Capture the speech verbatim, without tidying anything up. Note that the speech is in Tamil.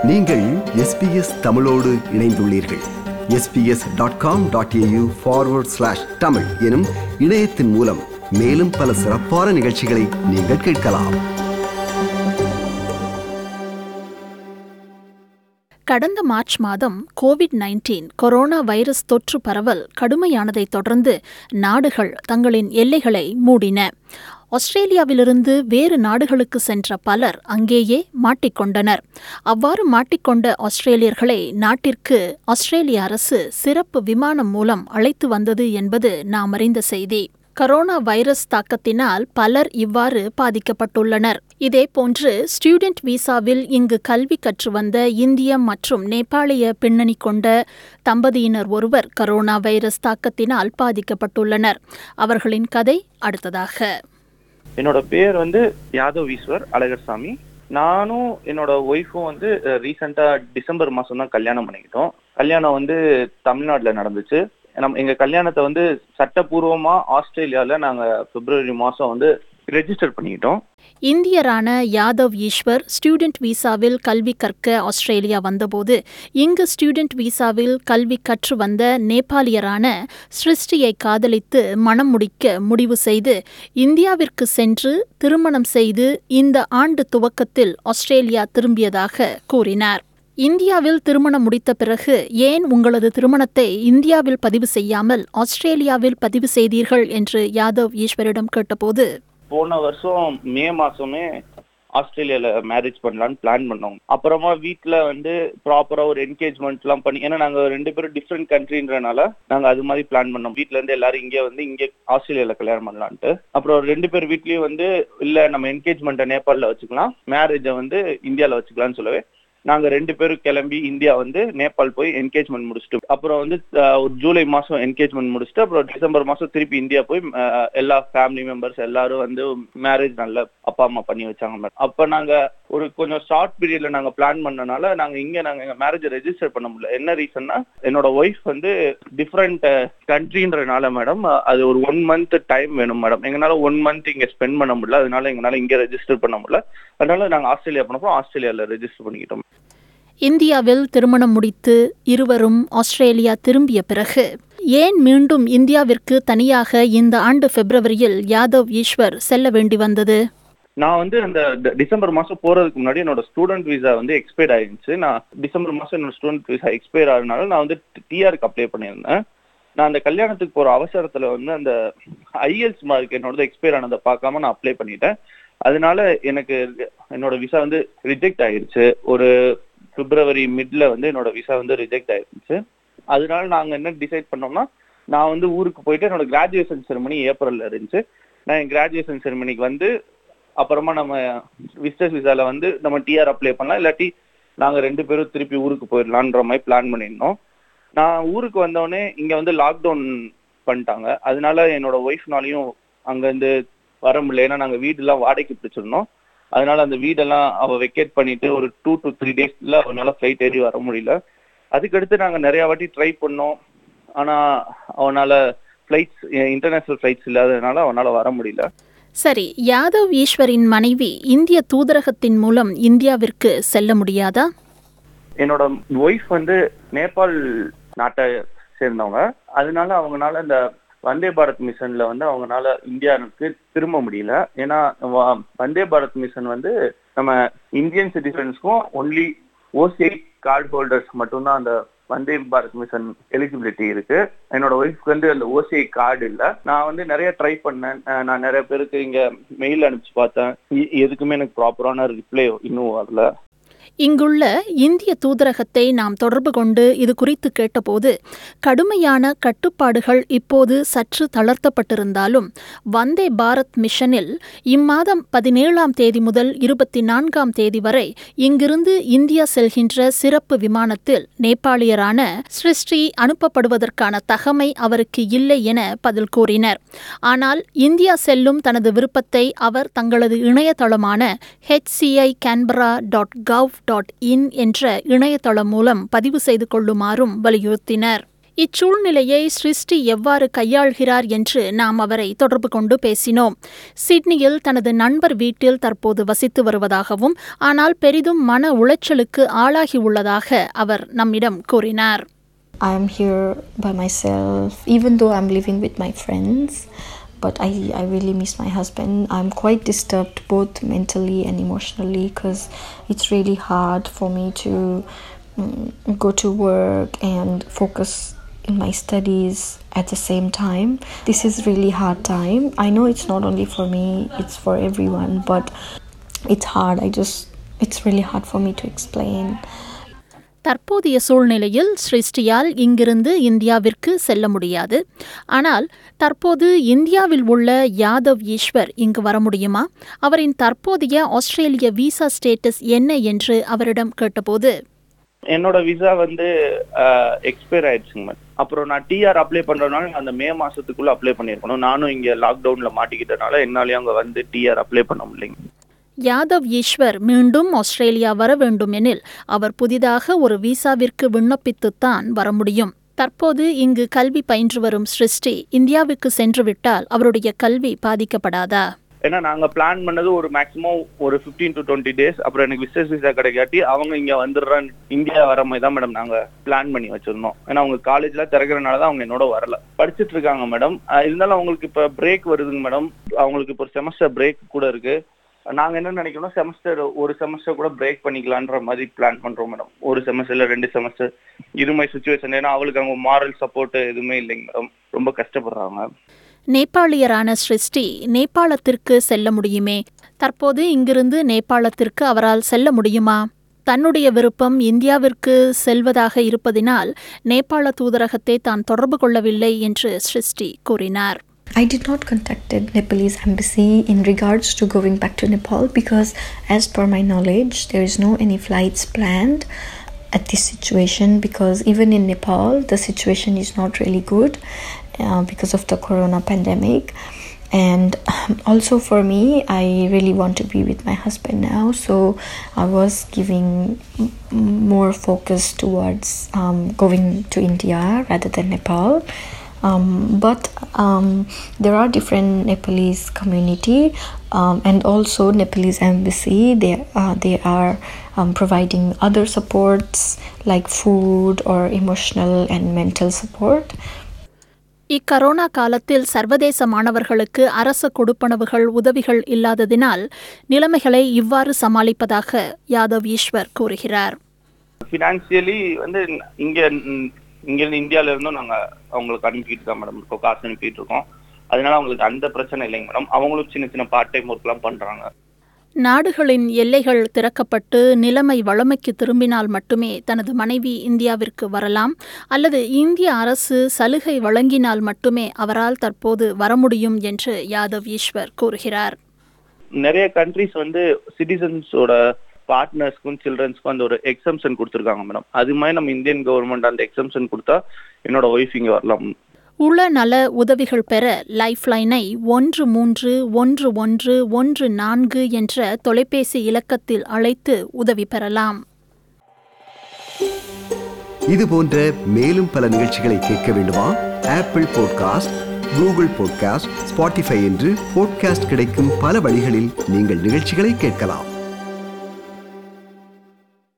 நீங்கள் எஸ்பிஎஸ் தமிழோடு இணைந்துள்ளீர்கள். SBS dot com dot AU forward slash Tamil எனும் இணையத்தின் மூலம் மேலும் பல சிறப்பான நிகழ்ச்சிகளை நீங்கள் கேட்கலாம். கடந்த மார்ச் மாதம் கோவிட் நைன்டீன் கொரோனா வைரஸ் தொற்று பரவல் கடுமையானதைத் தொடர்ந்து நாடுகள் தங்களின் எல்லைகளை மூடின. ஆஸ்திரேலியாவிலிருந்து வேறு நாடுகளுக்கு சென்ற பலர் அங்கேயே மாட்டிக்கொண்டனர். அவ்வாறு மாட்டிக்கொண்ட ஆஸ்திரேலியர்களை நாட்டிற்கு ஆஸ்திரேலிய அரசு சிறப்பு விமானம் மூலம் அழைத்து வந்தது என்பது நாம் அறிந்த செய்தி. கரோனா வைரஸ் தாக்கத்தினால் பலர் இவ்வாறு பாதிக்கப்பட்டுள்ளனர். இதேபோன்று ஸ்டூடெண்ட் விசாவில் இங்கு கல்வி கற்று வந்த இந்திய மற்றும் நேபாளிய பின்னணி கொண்ட தம்பதியினர் ஒருவர் கரோனா வைரஸ் தாக்கத்தினால் பாதிக்கப்பட்டுள்ளனர். அவர்களின் கதை அடுத்ததாக. என்னோட பேர் வந்து யாதவ் ஈஸ்வர் அழகர்சாமி. நானும் என்னோட ஒய்ஃபும் வந்து ரீசெண்டா டிசம்பர் மாசம் தான் கல்யாணம் பண்ணிக்கிட்டோம். கல்யாணம் வந்து தமிழ்நாட்டுல நடந்துச்சு. நம்ம எங்க கல்யாணத்தை வந்து சட்டப்பூர்வமா ஆஸ்திரேலியால நாங்க பிப்ரவரி மாசம் வந்து ரெஜிஸ்டர் பண்ணிக்கிட்டோம். இந்தியரான யாதவ் ஈஸ்வர் ஸ்டூடெண்ட் விசாவில் கல்வி கற்க ஆஸ்திரேலியா வந்தபோது இங்கு ஸ்டூடெண்ட் விசாவில் கல்வி கற்று வந்த நேபாளியரான சிருஷ்டியை காதலித்து மணம் முடிக்க முடிவு செய்து இந்தியாவிற்கு சென்று திருமணம் செய்து இந்த ஆண்டு துவக்கத்தில் ஆஸ்திரேலியா திரும்பியதாக கூறினார். இந்தியாவில் திருமணம் முடித்த பிறகு ஏன் உங்களது திருமணத்தை இந்தியாவில் பதிவு செய்யாமல் ஆஸ்திரேலியாவில் பதிவு செய்தீர்கள் என்று யாதவ் ஈஸ்வரிடம் கேட்டபோது, போன வருஷம் மே மாசமே ஆஸ்திரேலியால மேரேஜ் பண்ணலான்னு பிளான் பண்ணோம். அப்புறமா வீட்டுல வந்து ப்ராப்பரா ஒரு என்கேஜ்மெண்ட் எல்லாம் பண்ணி, ஏன்னா நாங்க ரெண்டு பேரும் டிஃப்ரெண்ட் கண்ட்ரின்றனால நாங்க அது மாதிரி பிளான் பண்ணோம். வீட்டுல இருந்து எல்லாரும் இங்கே வந்து இங்கே ஆஸ்திரேலியால கல்யாணம் பண்ணலான்ட்டு. அப்புறம் ரெண்டு பேர் வீட்லயும் வந்து இல்ல நம்ம என்கேஜ்மெண்ட்டை நேபாளில வச்சுக்கலாம், மேரேஜை வந்து இந்தியால வச்சுக்கலாம்னு சொல்லவே நாங்க ரெண்டு பேரும் கிளம்பி இந்தியா வந்து நேபாள் போய் என்கேஜ்மெண்ட் முடிச்சுட்டு, அப்புறம் வந்து ஒரு ஜூலை மாசம் என்கேஜ்மெண்ட் முடிச்சுட்டு அப்புறம் டிசம்பர் மாசம் திருப்பி இந்தியா போய் எல்லா ஃபேமிலி மெம்பர்ஸ் எல்லாரும் வந்து மேரேஜ் நல்ல அப்பா அம்மா பண்ணி வச்சாங்க. அப்ப நாங்க ஒரு கொஞ்சம் ஷார்ட் பீரியட்ல நாங்க பிளான் பண்ணனால நாங்க இங்க நாங்க எங்க மேரேஜ் ரெஜிஸ்டர் பண்ண முடியல. என்ன ரீசன்னா, என்னோட ஒய்ஃப் வந்து டிஃப்ரெண்ட் கண்ட்ரின்றனால மேடம் அது ஒரு ஒன் மந்த் டைம் வேணும் மேடம். எங்களால ஒன் மந்த் இங்க ஸ்பெண்ட் பண்ண முடியல, அதனால எங்களால இங்க ரெஜிஸ்டர் பண்ண முடியல. அதனால நாங்க ஆஸ்திரேலியா போனப்போ ஆஸ்திரேலியால ரெஜிஸ்டர் பண்ணிக்கிட்டோம். இந்தியாவில் திருமணம் முடித்து இருவரும் ஆஸ்திரேலியா திரும்பிய பிறகு ஏன் மீண்டும் இந்தியாவிற்கு தனியாக இந்த ஆண்டு பிப்ரவரியில் யாதவ் ஈஸ்வர் செல்ல வேண்டி வந்தது? நான் வந்து அந்த டிசம்பர் மாசம் போறதுக்கு முன்னாடி என்னோட ஸ்டூடெண்ட் விசா வந்து எக்ஸ்பயர் ஆயிருந்துச்சு. நான் டிசம்பர் மாசம் என்னோட ஸ்டூடெண்ட் விசா எக்ஸ்பயர் ஆகுறதுனால நான் வந்து டிஆருக்கு அப்ளை பண்ணியிருந்தேன். நான் அந்த கல்யாணத்துக்கு போற அவசரத்துல வந்து அந்த ஐஎல்ஸ் மார்க் என்னோட எக்ஸ்பயர் ஆனதை பார்க்காம நான் அப்ளை பண்ணிட்டேன். அதனால எனக்கு என்னோட விசா வந்து ரிஜெக்ட் ஆயிருச்சு. ஒரு பிப்ரவரி மிட்ல வந்து என்னோட விசா வந்து ரிஜெக்ட் ஆயிருந்துச்சு. அதனால நாங்க என்ன டிசைட் பண்ணோம்னா, நான் வந்து ஊருக்கு போயிட்டு என்னோட கிராஜுவேஷன் செரமனி ஏப்ரல்ல இருந்துச்சு. நான் என் கிராஜுவேஷன் செரமனிக்கு வந்து அப்புறமா நம்ம விசிட்டர்ஸ் விசால வந்து நம்ம டிஆர் அப்ளை பண்ணலாம், இல்லாட்டி நாங்க ரெண்டு பேரும் திருப்பி ஊருக்கு போயிடலான்ற மாதிரி பிளான் பண்ணியிருந்தோம். நான் ஊருக்கு வந்தோடனே இங்க வந்து லாக்டவுன் பண்ணிட்டாங்க. அதனால என்னோட ஒய்ஃப்னாலையும் அங்க இருந்து வர முடியல. ஏன்னா நாங்க வீடு எல்லாம் வாடகைக்கு பிடிச்சிருந்தோம். அதனால அந்த வீடெல்லாம் அவ வெக்கேட் பண்ணிட்டு ஒரு டூ டு த்ரீ டேஸ்ல அவனால ஃபிளைட் ஏறி வர முடியல. அதுக்கடுத்து நாங்க நிறைய வாட்டி ட்ரை பண்ணோம். ஆனா அவனால ஃபிளைட்ஸ் இன்டர்நேஷனல் ஃபிளைட்ஸ் இல்லாததுனால அவனால வர முடியல. சரி, யாதவ் ஈஸ்வரின் மனைவி இந்திய தூதரகத்தின் மூலம் இந்தியாவிற்கு செல்ல முடியாதா? என்னோட ஒய்ஃப் வந்து நேபாள் நாட்டை சேர்ந்தவங்க. அதனால அவங்களால இந்த வந்தே பாரத் மிஷன்ல வந்து அவங்களால இந்தியாவுக்கு திரும்ப முடியல. ஏன்னா வந்தே பாரத் மிஷன் வந்து நம்ம இந்தியன் சிட்டிசன்ஸ்க்கும் ஒன்லி ஓசிஐ கார்டு ஹோல்டர்ஸ் மட்டும்தான் அந்த வந்தே பாரத் மிஷன் எலிஜிபிலிட்டி இருக்கு. என்னோட ஒய்ஃப்க்கு வந்து அந்த ஓசிஐ கார்டு இல்லை. நான் வந்து நிறைய ட்ரை பண்ணேன். நான் நிறைய பேருக்கு இங்க மெயில் அனுப்பிச்சு பார்த்தேன். எதுக்குமே எனக்கு ப்ராப்பரான ரிப்ளை இன்னும் வரல. இங்குள்ள இந்திய தூதரகத்தை நாம் தொடர்பு கொண்டு இது குறித்து கேட்டபோது கடுமையான கட்டுப்பாடுகள் இப்போது சற்று தளர்த்தப்பட்டிருந்தாலும் வந்தே பாரத் மிஷனில் இம்மாதம் பதினேழாம் தேதி முதல் இருபத்தி நான்காம் தேதி வரை இங்கிருந்து இந்தியா செல்கின்ற சிறப்பு விமானத்தில் நேபாளியரான சிருஷ்டி அனுப்பப்படுவதற்கான தகமை அவருக்கு இல்லை என பதில் கூறினர். ஆனால் இந்தியா செல்லும் தனது விருப்பத்தை அவர் தங்களது இணையதளமான H C I Canberra dot gov dot in என்ற இணையதளம் மூலம் பதிவு செய்து கொள்ளுமாறும் வலியுறுத்தினர். இச்சூழ்நிலையை சிருஷ்டி எவ்வாறு கையாள்கிறார் என்று நாம் அவரை தொடர்பு கொண்டு பேசினோம். சிட்னியில் தனது நண்பர் வீட்டில் தற்போது வசித்து வருவதாகவும் ஆனால் பெரிதும் மன உளைச்சலுக்கு ஆளாகியுள்ளதாக அவர் நம்மிடம் கூறினார். I am here by myself, even though I'm living with my friends, but I, I really miss my husband. I'm quite disturbed both mentally and emotionally because it's really hard for me to um, go to work and focus in my studies at the same time. This is really hard time. I know it's not only for me, it's for everyone, but it's hard. I just, it's really hard for me to explain. தற்போதைய சூழ்நிலையில் சிருஷ்டியால் இங்கிருந்து இந்தியாவிற்கு செல்ல முடியாது. ஆனால் தற்போது இந்தியாவில் உள்ள யாதவ் ஈஸ்வர் இங்கு வர முடியுமா? அவரின் தற்போதைய ஆஸ்திரேலிய விசா ஸ்டேட்டஸ் என்ன என்று அவரிடம் கேட்டபோது, என்னோட விசா வந்து எக்ஸ்பயர் ஆயிடுச்சுங்க மேம். அப்புறம் நான் டிஆர் அப்ளை பண்றதுனால அந்த மே மாசத்துக்குள்ள அப்ளை பண்ணிருக்கணும். நானும் இங்க லாக்டவுன்ல மாட்டிக்கிட்டனால என்னாலயும் அங்க வந்து டிஆர் அப்ளை பண்ண முடியலைங்க. யாதவ் ஈஸ்வர் மீண்டும் ஆஸ்திரேலியா வர வேண்டும் எனில் அவர் புதிதாக ஒரு விசாவிற்கு விண்ணப்பித்துத்தான் வர முடியும். தற்போது இங்கு கல்வி பயின்று வரும் சிருஷ்டி இந்தியாவுக்கு சென்றுவிட்டால் அவருடைய கல்வி பாதிக்கப்படாதா? ஏன்னா நாங்க பிளான் பண்ணது ஒரு மேக்ஸிமம் ஒரு பிப்டீன் டு டுவெண்ட்டி டேஸ். அப்புறம் எனக்கு விசிட்டர்ஸ் விசா கிடைக்காட்டி அவங்க இங்க வந்துடுறான் இந்தியா வர மாதிரி தான் மேடம் நாங்க பிளான் பண்ணி வச்சிருந்தோம். ஏன்னா அவங்க காலேஜ்ல திறக்கிறனாலதான் அவங்க என்னோட வரல, படிச்சுட்டு இருக்காங்க மேடம். இருந்தாலும் அவங்களுக்கு இப்ப பிரேக் வருதுங்க மேடம். அவங்களுக்கு இப்போ செமஸ்டர் பிரேக் கூட இருக்கு. நாங்க என்ன நினைக்கிறோம், செமஸ்டர் ஒரு செமஸ்டர் கூட பிரேக் பண்ணிக்கலான்ற மாதிரி பிளான் பண்றோம் மேடம். ஒரு செமஸ்டர்ல ரெண்டு செமஸ்டர் இதுமாதிரி சுச்சுவேஷன். ஏன்னா அவளுக்கு அவங்க மாரல் சப்போர்ட் எதுவுமே இல்லைங்க மேடம். ரொம்ப கஷ்டப்படுறாங்க. நேபாளியரான சிருஷ்டி நேபாளத்திற்கு செல்ல முடியுமே. தற்போது இங்கிருந்து நேபாளத்திற்கு அவரால் செல்ல முடியுமா? தன்னுடைய விருப்பம் இந்தியாவிற்கு செல்வதாக இருப்பதினால் நேபாள தூதரகத்தை தான் தொடர்பு கொள்ளவில்லை என்று சிருஷ்டி கூறினார். I did not contact the Nepalese embassy in regards to going back to Nepal because as per my knowledge there is no any flights planned at this situation, because even in Nepal the situation is not really good uh, because of the corona pandemic. And um, also for me, I really want to be with my husband now, so I was giving m- more focus towards um, going to India rather than Nepal. Um, but um, there are different Nepalese community um, and also Nepalese embassy. They uh, they are um, providing other supports like food or emotional and mental support. இக்கரோனா காலத்தில் சர்வதேச மாணவர்களுக்கு அரசு கொடுப்பனவுகள் உதவிகள் இல்லாததினால் நிலைமைகளை இவ்வாறு சமாளிப்பதாக யாதவ் ஈஸ்வர் கூறுகிறார். ஃபினான்சியலி வந்து இங்க இங்க இருந்து இந்தியால இருந்தும் நாங்க அவங்களுக்கு அனுப்பிட்டு தான் மேடம் இருக்கோம், காசு அனுப்பிட்டு இருக்கோம். அதனால அவங்களுக்கு அந்த பிரச்சனை இல்லைங்க மேடம். அவங்களும் சின்ன சின்ன பார்ட் டைம் ஒர்க் எல்லாம் பண்றாங்க. நாடுகளின் எல்லைகள் திறக்கப்பட்டு நிலைமை வழமைக்கு திரும்பினால் மட்டுமே தனது மனைவி இந்தியாவிற்கு வரலாம், அல்லது இந்திய அரசு சலுகை வழங்கினால் மட்டுமே அவரால் தற்போது வர முடியும் என்று யாதவ் ஈஸ்வர் கூறுகிறார். நிறைய கண்ட்ரிஸ் வந்து சிட்டிசன்ஸோட பார்ட்னர்ஸ்க்கும் சில்ட்ரன்ஸ்க்கும் அந்த ஒரு எக்ஸம்ஷன் கொடுத்துருக்காங்க மேடம். அது மாதிரி நம்ம இந்தியன் கவர்மெண்ட் அந்த எக்ஸம்ஷன் கொடுத்தா என்னோட ஒய்ஃப் இங்க வரலாம். உள நல உதவிகள் பெற லைஃப் லைனை ஒன்று மூன்று ஒன்று ஒன்று ஒன்று நான்கு என்ற தொலைபேசி இலக்கத்தில் அழைத்து உதவி பெறலாம். இது போன்ற மேலும் பல நிகழ்ச்சிகளை கேட்க வேண்டுமா? Apple podcast, Google podcast, Spotify என்று பாட்காஸ்ட் கிடைக்கும் பல வழிகளில் நீங்கள் நிகழ்ச்சிகளை கேட்கலாம்.